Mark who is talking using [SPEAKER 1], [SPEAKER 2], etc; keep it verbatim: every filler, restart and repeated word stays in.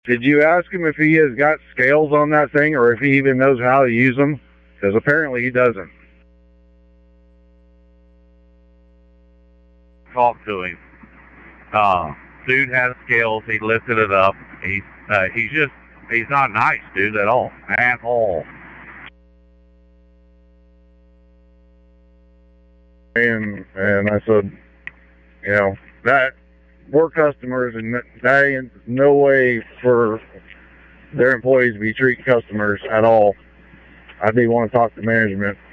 [SPEAKER 1] Did you ask him if he has got scales on that thing or if he even knows how to use them? Because apparently he doesn't.
[SPEAKER 2] Talk to him. Uh, dude has scales. He lifted it up. He's uh, he's just he's not nice, dude, at all. At all.
[SPEAKER 1] And and I said, you know, that we're customers, and that ain't no way for their employees to be treating customers at all. I do want to talk to management